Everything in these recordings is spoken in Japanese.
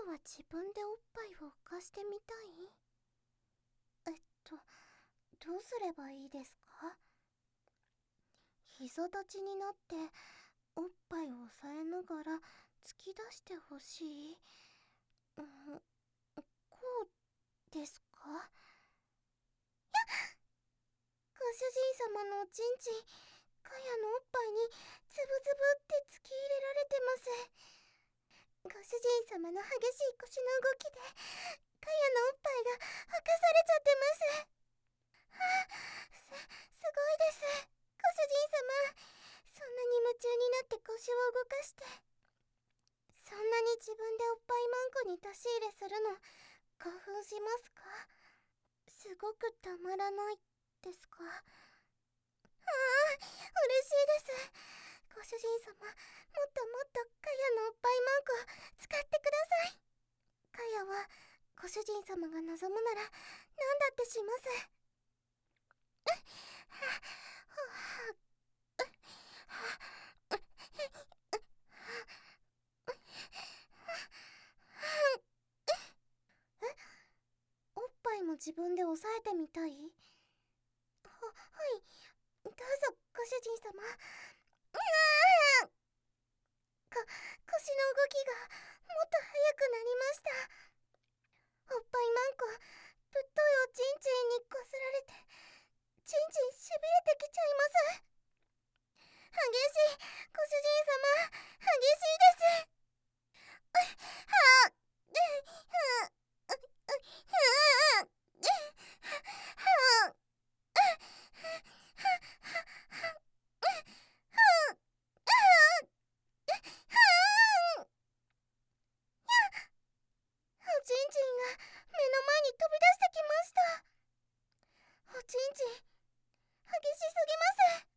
は自分でおっぱいを浮かしてみたい？どうすればいいですか？膝立ちになっておっぱいを押さえながら突き出してほしい。こうですか？ご主人様のおちんちん、カヤのおっぱいにつぶつぶって突き入れられてます。ご主人様の激しい腰の動きでカヤのおっぱいが浮かされちゃってます。すごいです、ご主人様。そんなに夢中になって腰を動かして、そんなに自分でおっぱいマンコに出し入れするの興奮しますか？すごくたまらないですか？嬉しいです。ご主人様、もっともっとカヤのおっぱいマンコ使ってください。カヤはご主人様が望むなら何だってします。おっぱいも自分で押さえてみたい？はい、どうぞご主人様。腰の動きがもっと速くなりました。おっぱいマンコ、ぶっといおちんちんにこすられてちんちんしびれてきちゃいます。激しい、ご主人様、激しいです。おちんちんが目の前に飛び出してきました。おちんちん、激しすぎます。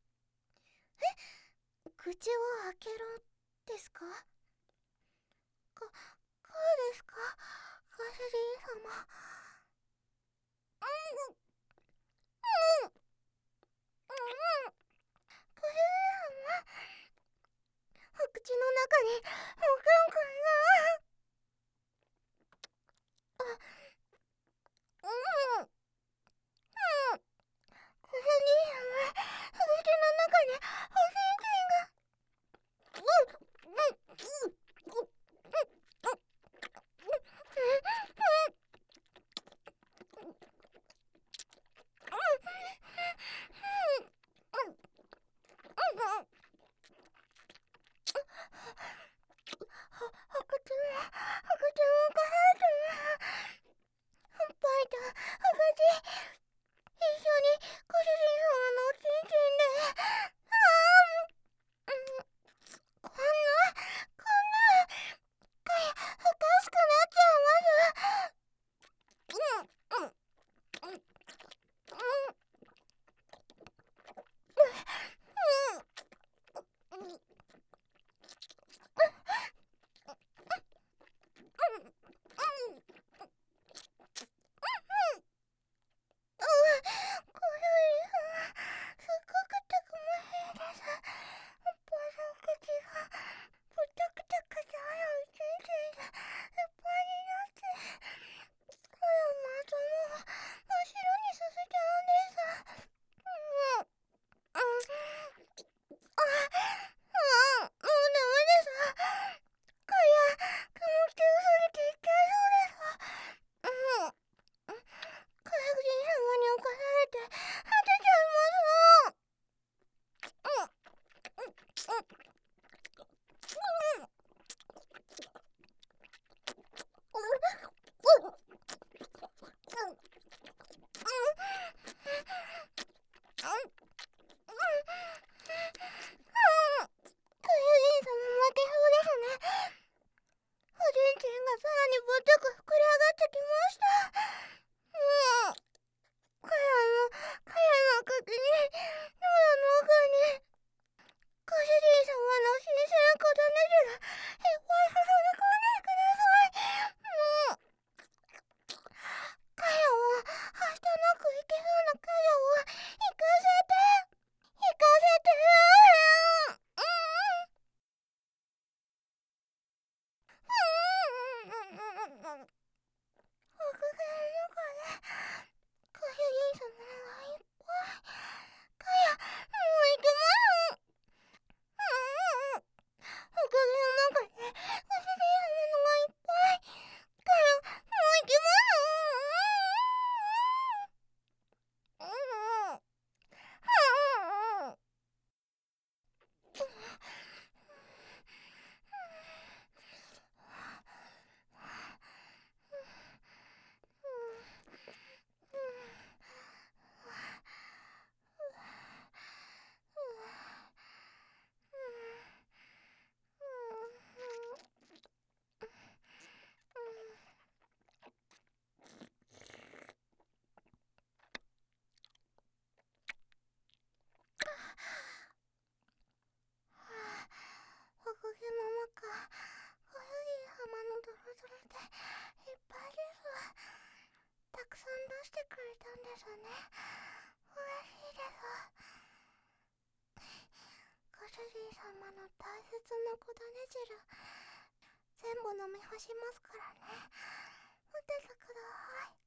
口を開けろですか？こうですか、ご主人様。ご主人様、お口の中におかんくんが。ご主人様、お口の中におちんちんが。お口も動かされてる。おっぱいとお口、一緒にご主人様のおちんちんで。こんな、かや、おかしくなっちゃいます。ご主人様、すっごくたくましいです。おっぱいの口がぷちゃくちゃ硬いおちんちんでいっぱいになって、この謎も真っ白にさせちゃうんです。もうダメです。かや、気持ちよすぎていっちゃいそうです。ご主人様に侵されて果てちゃいます。ご主人様負けそうですね。おちんちんがさらにぶっとく膨れ上がってきました。かやの口に、喉の奥に、ご主人様の新鮮な固ね汁、いっぱい注ぎ込んでください。かやを、はしたなくいけそうなかやを、行かせて、行かせて。 おかげの中でご主人様がいっぱい。かや、もう行けません。おかげの中でご主人様のがいっぱい。かや、もう行けません。おかげの中、ご主人様のドロドロでいっぱいです。たくさん出してくれたんですね。嬉しいです。ご主人様の大切な小種汁、全部飲み干しますからね。待っててください。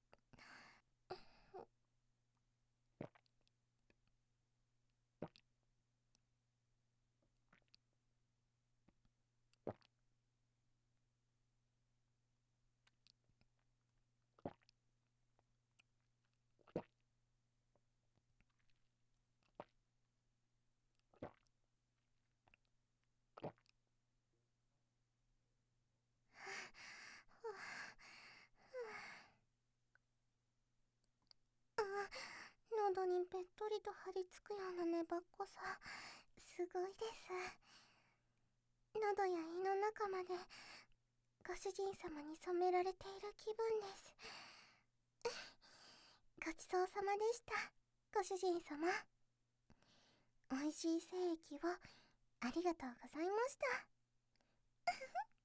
喉にべっとりと張り付くような粘っこさ、すごいです。喉や胃の中までご主人様に染められている気分です。ごちそうさまでした、ご主人様。おいしい精液をありがとうございました。